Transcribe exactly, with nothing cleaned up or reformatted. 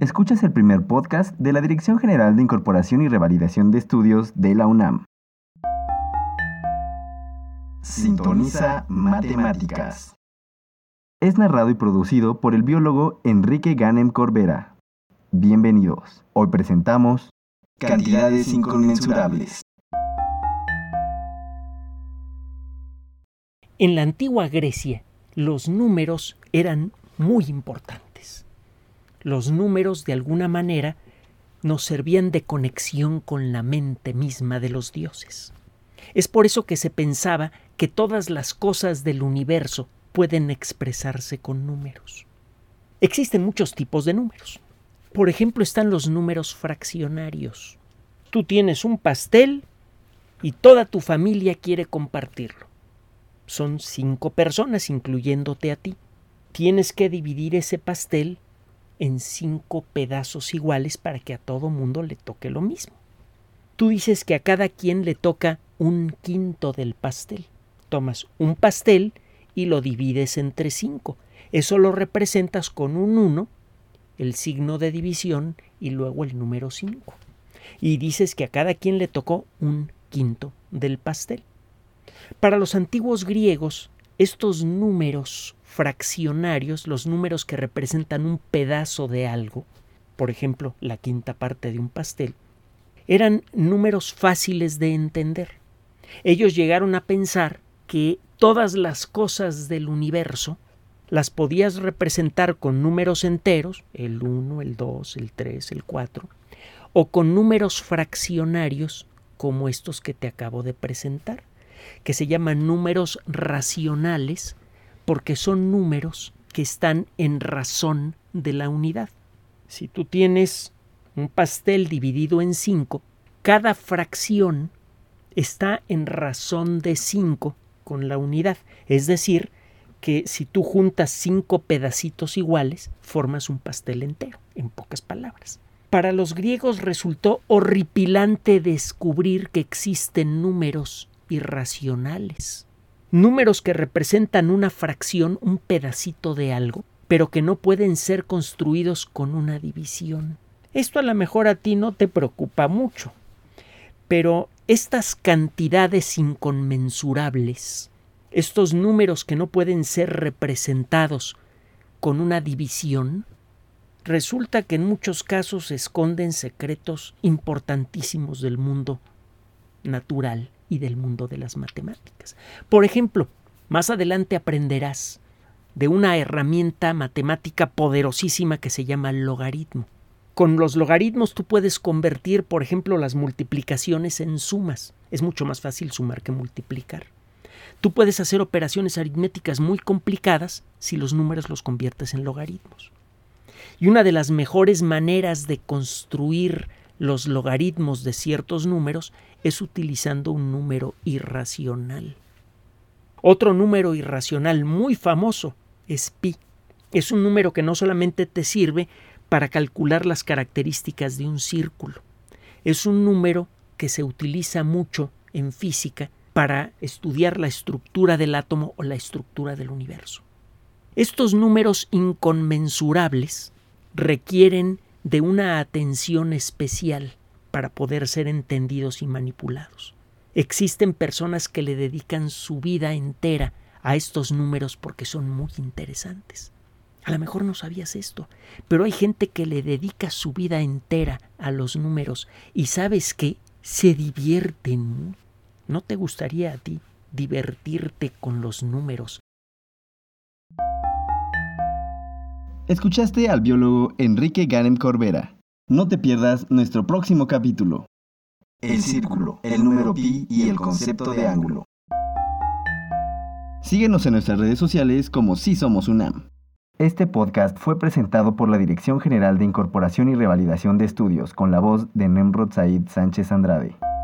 Escuchas el primer podcast de la Dirección General de Incorporación y Revalidación de Estudios de la UNAM. Sintoniza Matemáticas. Es narrado y producido por el biólogo Enrique Ganem Corbera. Bienvenidos. Hoy presentamos Cantidades inconmensurables. En la antigua Grecia, los números eran muy importantes. Los números, de alguna manera, nos servían de conexión con la mente misma de los dioses. Es por eso que se pensaba que todas las cosas del universo pueden expresarse con números. Existen muchos tipos de números. Por ejemplo, están los números fraccionarios. Tú tienes un pastel y toda tu familia quiere compartirlo. Son cinco personas, incluyéndote a ti. Tienes que dividir ese pastel en cinco pedazos iguales para que a todo mundo le toque lo mismo. Tú dices que a cada quien le toca un quinto del pastel. Tomas un pastel y lo divides entre cinco. Eso lo representas con un uno, el signo de división y luego el número cinco. Y dices que a cada quien le tocó un quinto del pastel. Para los antiguos griegos, estos números fraccionarios, los números que representan un pedazo de algo, por ejemplo, la quinta parte de un pastel, eran números fáciles de entender. Ellos llegaron a pensar que todas las cosas del universo las podías representar con números enteros, el uno, el dos, el tres, el cuatro, o con números fraccionarios como estos que te acabo de presentar, que se llaman números racionales, porque son números que están en razón de la unidad. Si tú tienes un pastel dividido en cinco, cada fracción está en razón de cinco con la unidad. Es decir, que si tú juntas cinco pedacitos iguales, formas un pastel entero, en pocas palabras. Para los griegos resultó horripilante descubrir que existen números irracionales. Números que representan una fracción, un pedacito de algo, pero que no pueden ser construidos con una división. Esto a lo mejor a ti no te preocupa mucho, pero estas cantidades inconmensurables, estos números que no pueden ser representados con una división, resulta que en muchos casos esconden secretos importantísimos del mundo natural y del mundo de las matemáticas. Por ejemplo, más adelante aprenderás de una herramienta matemática poderosísima que se llama logaritmo. Con los logaritmos tú puedes convertir, por ejemplo, las multiplicaciones en sumas. Es mucho más fácil sumar que multiplicar. Tú puedes hacer operaciones aritméticas muy complicadas si los números los conviertes en logaritmos. Y una de las mejores maneras de construir los logaritmos de ciertos números es utilizando un número irracional. Otro número irracional muy famoso es pi. Es un número que no solamente te sirve para calcular las características de un círculo. Es un número que se utiliza mucho en física para estudiar la estructura del átomo o la estructura del universo. Estos números inconmensurables requieren de una atención especial para poder ser entendidos y manipulados. Existen personas que le dedican su vida entera a estos números porque son muy interesantes. A lo mejor no sabías esto, pero hay gente que le dedica su vida entera a los números y ¿sabes qué? Se divierten. ¿No te gustaría a ti divertirte con los números? Escuchaste al biólogo Enrique Ganem Corbera. No te pierdas nuestro próximo capítulo. El círculo, el número pi y el concepto de ángulo. Síguenos en nuestras redes sociales como Sí Somos UNAM. Este podcast fue presentado por la Dirección General de Incorporación y Revalidación de Estudios con la voz de Nemrod Said Sánchez Andrade.